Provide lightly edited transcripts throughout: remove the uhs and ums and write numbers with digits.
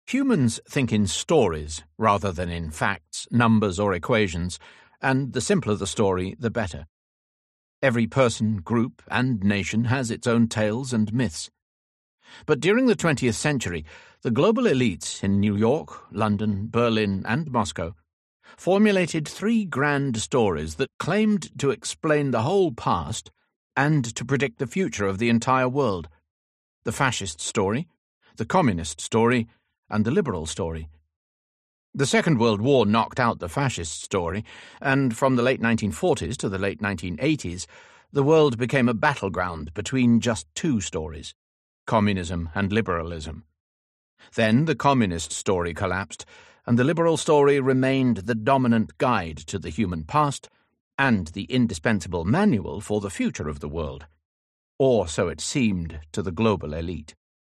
Humans think in stories rather than in facts, numbers, or equations, and the simpler the story, the better. Every person, group, and nation has its own tales and myths. But during the 20th century, the global elites in New York, London, Berlin, and Moscow formulated three grand stories that claimed to explain the whole past and to predict the future of the entire world: the fascist story, the communist story, and the liberal story. The Second World War knocked out the fascist story, and from the late 1940s to the late 1980s, the world became a battleground between just two stories: communism and liberalism. Then the communist story collapsed, and the liberal story remained the dominant guide to the human past and the indispensable manual for the future of the world. Or so it seemed to the global elite.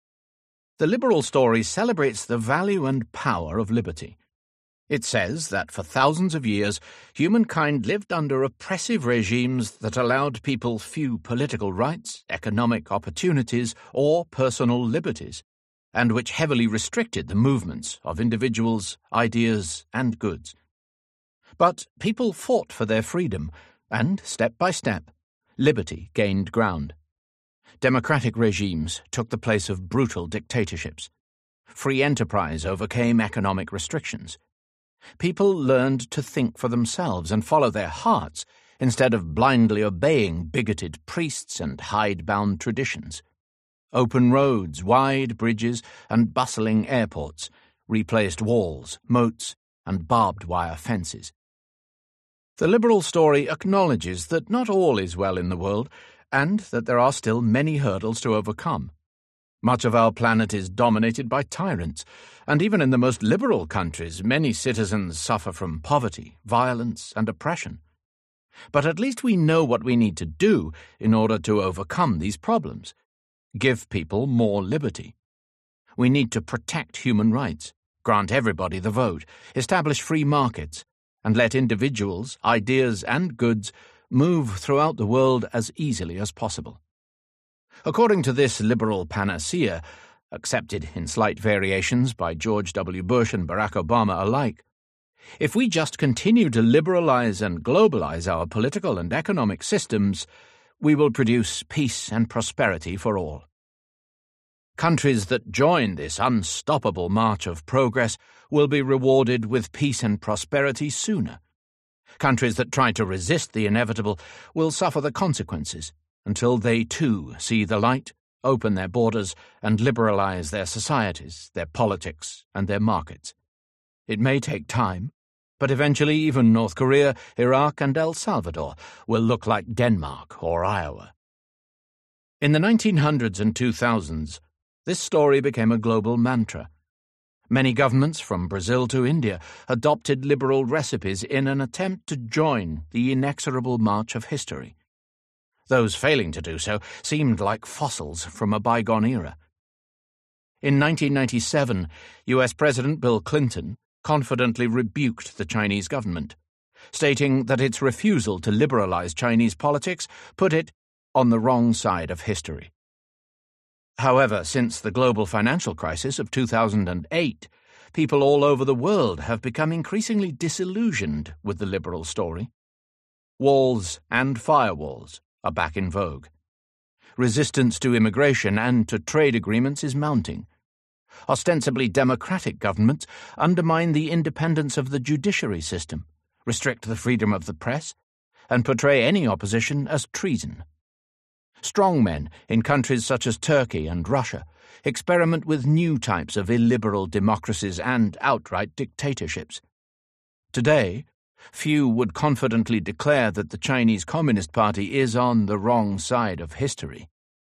The liberal story celebrates the value and power of liberty. It says that for thousands of years, humankind lived under oppressive regimes that allowed people few political rights, economic opportunities, or personal liberties, and which heavily restricted the movements of individuals, ideas, and goods. But people fought for their freedom, and, step by step, liberty gained ground. Democratic regimes took the place of brutal dictatorships. Free enterprise overcame economic restrictions. People learned to think for themselves and follow their hearts instead of blindly obeying bigoted priests and hidebound traditions. Open roads, wide bridges, and bustling airports replaced walls, moats, and barbed wire fences. The liberal story acknowledges that not all is well in the world, and that there are still many hurdles to overcome. Much of our planet is dominated by tyrants, and even in the most liberal countries, many citizens suffer from poverty, violence, and oppression. But at least we know what we need to do in order to overcome these problems: give people more liberty. We need to protect human rights, grant everybody the vote, establish free markets, and let individuals, ideas, and goods move throughout the world as easily as possible. According to this liberal panacea, accepted in slight variations by George W. Bush and Barack Obama alike, if we just continue to liberalize and globalize our political and economic systems, we will produce peace and prosperity for all. Countries that join this unstoppable march of progress will be rewarded with peace and prosperity sooner. Countries that try to resist the inevitable will suffer the consequences until they too see the light, open their borders, and liberalize their societies, their politics, and their markets. It may take time, but eventually even North Korea, Iraq, and El Salvador will look like Denmark or Iowa. In the 1900s and 2000s, this story became a global mantra. Many governments, from Brazil to India, adopted liberal recipes in an attempt to join the inexorable march of history. Those failing to do so seemed like fossils from a bygone era. In 1997, U.S. President Bill Clinton confidently rebuked the Chinese government, stating that its refusal to liberalize Chinese politics put it on the wrong side of history. However, since the global financial crisis of 2008, people all over the world have become increasingly disillusioned with the liberal story. Walls and firewalls are back in vogue. Resistance to immigration and to trade agreements is mounting. Ostensibly democratic governments undermine the independence of the judiciary system, restrict the freedom of the press, and portray any opposition as treason. Strongmen in countries such as Turkey and Russia experiment with new types of illiberal democracies and outright dictatorships. Today, few would confidently declare that the Chinese Communist Party is on the wrong side of history.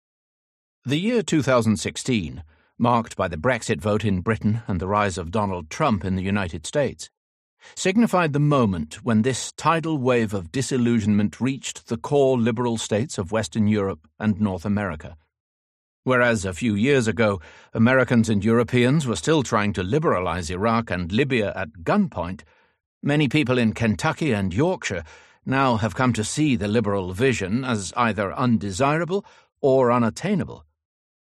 The year 2016, marked by the Brexit vote in Britain and the rise of Donald Trump in the United States, signified the moment when this tidal wave of disillusionment reached the core liberal states of Western Europe and North America. Whereas a few years ago, Americans and Europeans were still trying to liberalize Iraq and Libya at gunpoint, many people in Kentucky and Yorkshire now have come to see the liberal vision as either undesirable or unattainable.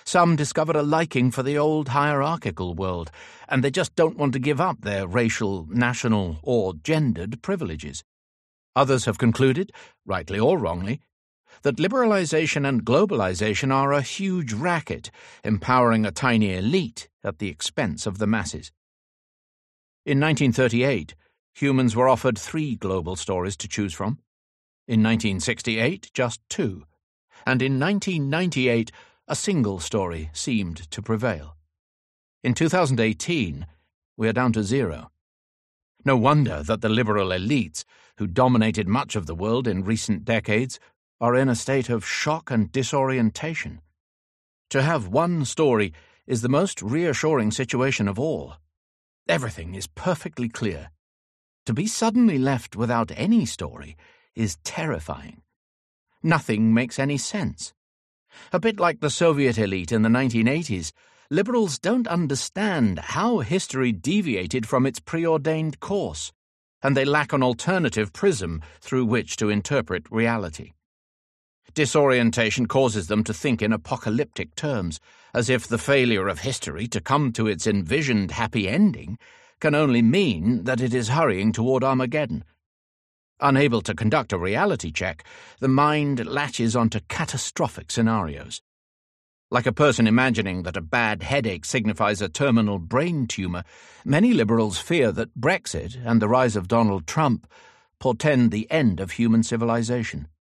Some discover a liking for the old hierarchical world, and they just don't want to give up their racial, national, or gendered privileges. Others have concluded, rightly or wrongly, that liberalization and globalization are a huge racket, empowering a tiny elite at the expense of the masses. In 1938, humans were offered 3 global stories to choose from. In 1968, just 2. And in 1998, a single story seemed to prevail. In 2018, we are down to 0. No wonder that the liberal elites, who dominated much of the world in recent decades, are in a state of shock and disorientation. To have one story is the most reassuring situation of all. Everything is perfectly clear. To be suddenly left without any story is terrifying. Nothing makes any sense. A bit like the Soviet elite in the 1980s, liberals don't understand how history deviated from its preordained course, and they lack an alternative prism through which to interpret reality. Disorientation causes them to think in apocalyptic terms, as if the failure of history to come to its envisioned happy ending can only mean that it is hurrying toward Armageddon. Unable to conduct a reality check, the mind latches onto catastrophic scenarios. Like a person imagining that a bad headache signifies a terminal brain tumor, many liberals fear that Brexit and the rise of Donald Trump portend the end of human civilization.